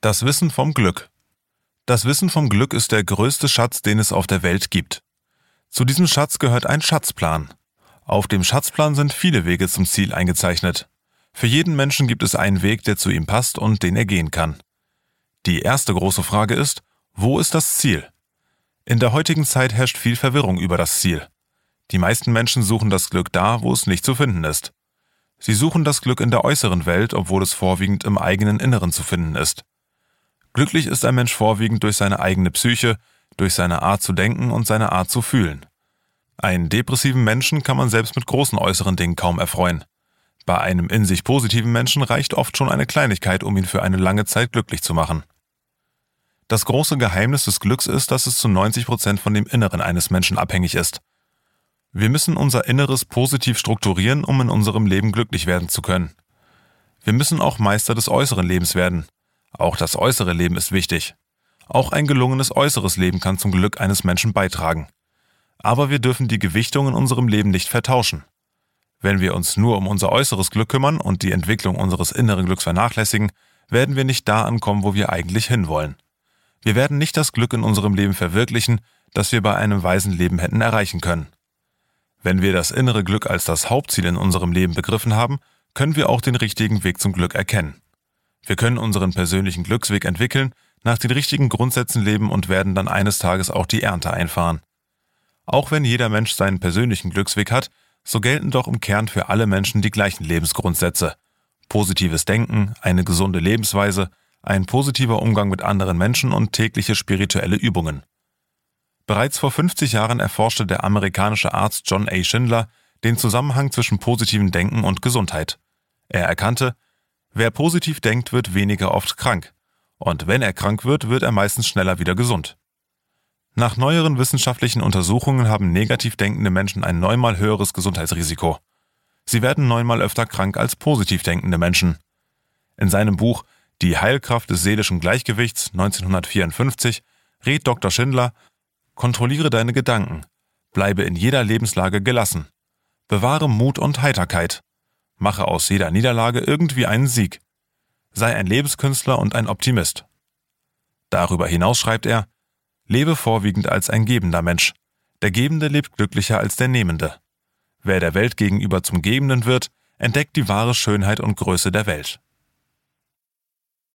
Das Wissen vom Glück. Das Wissen vom Glück ist der größte Schatz, den es auf der Welt gibt. Zu diesem Schatz gehört ein Schatzplan. Auf dem Schatzplan sind viele Wege zum Ziel eingezeichnet. Für jeden Menschen gibt es einen Weg, der zu ihm passt und den er gehen kann. Die erste große Frage ist, wo ist das Ziel? In der heutigen Zeit herrscht viel Verwirrung über das Ziel. Die meisten Menschen suchen das Glück da, wo es nicht zu finden ist. Sie suchen das Glück in der äußeren Welt, obwohl es vorwiegend im eigenen Inneren zu finden ist. Glücklich ist ein Mensch vorwiegend durch seine eigene Psyche, durch seine Art zu denken und seine Art zu fühlen. Einen depressiven Menschen kann man selbst mit großen äußeren Dingen kaum erfreuen. Bei einem in sich positiven Menschen reicht oft schon eine Kleinigkeit, um ihn für eine lange Zeit glücklich zu machen. Das große Geheimnis des Glücks ist, dass es zu 90% von dem Inneren eines Menschen abhängig ist. Wir müssen unser Inneres positiv strukturieren, um in unserem Leben glücklich werden zu können. Wir müssen auch Meister des äußeren Lebens werden. Auch das äußere Leben ist wichtig. Auch ein gelungenes äußeres Leben kann zum Glück eines Menschen beitragen. Aber wir dürfen die Gewichtung in unserem Leben nicht vertauschen. Wenn wir uns nur um unser äußeres Glück kümmern und die Entwicklung unseres inneren Glücks vernachlässigen, werden wir nicht da ankommen, wo wir eigentlich hinwollen. Wir werden nicht das Glück in unserem Leben verwirklichen, das wir bei einem weisen Leben hätten erreichen können. Wenn wir das innere Glück als das Hauptziel in unserem Leben begriffen haben, können wir auch den richtigen Weg zum Glück erkennen. Wir können unseren persönlichen Glücksweg entwickeln, nach den richtigen Grundsätzen leben und werden dann eines Tages auch die Ernte einfahren. Auch wenn jeder Mensch seinen persönlichen Glücksweg hat, so gelten doch im Kern für alle Menschen die gleichen Lebensgrundsätze. Positives Denken, eine gesunde Lebensweise, ein positiver Umgang mit anderen Menschen und tägliche spirituelle Übungen. Bereits vor 50 Jahren erforschte der amerikanische Arzt John A. Schindler den Zusammenhang zwischen positivem Denken und Gesundheit. Er erkannte, wer positiv denkt, wird weniger oft krank. Und wenn er krank wird, wird er meistens schneller wieder gesund. Nach neueren wissenschaftlichen Untersuchungen haben negativ denkende Menschen ein 9-mal höheres Gesundheitsrisiko. Sie werden 9-mal öfter krank als positiv denkende Menschen. In seinem Buch Die Heilkraft des seelischen Gleichgewichts 1954 rät Dr. Schindler: Kontrolliere deine Gedanken, bleibe in jeder Lebenslage gelassen, bewahre Mut und Heiterkeit, mache aus jeder Niederlage irgendwie einen Sieg, sei ein Lebenskünstler und ein Optimist. Darüber hinaus schreibt er: Lebe vorwiegend als ein gebender Mensch. Der Gebende lebt glücklicher als der Nehmende. Wer der Welt gegenüber zum Gebenden wird, entdeckt die wahre Schönheit und Größe der Welt.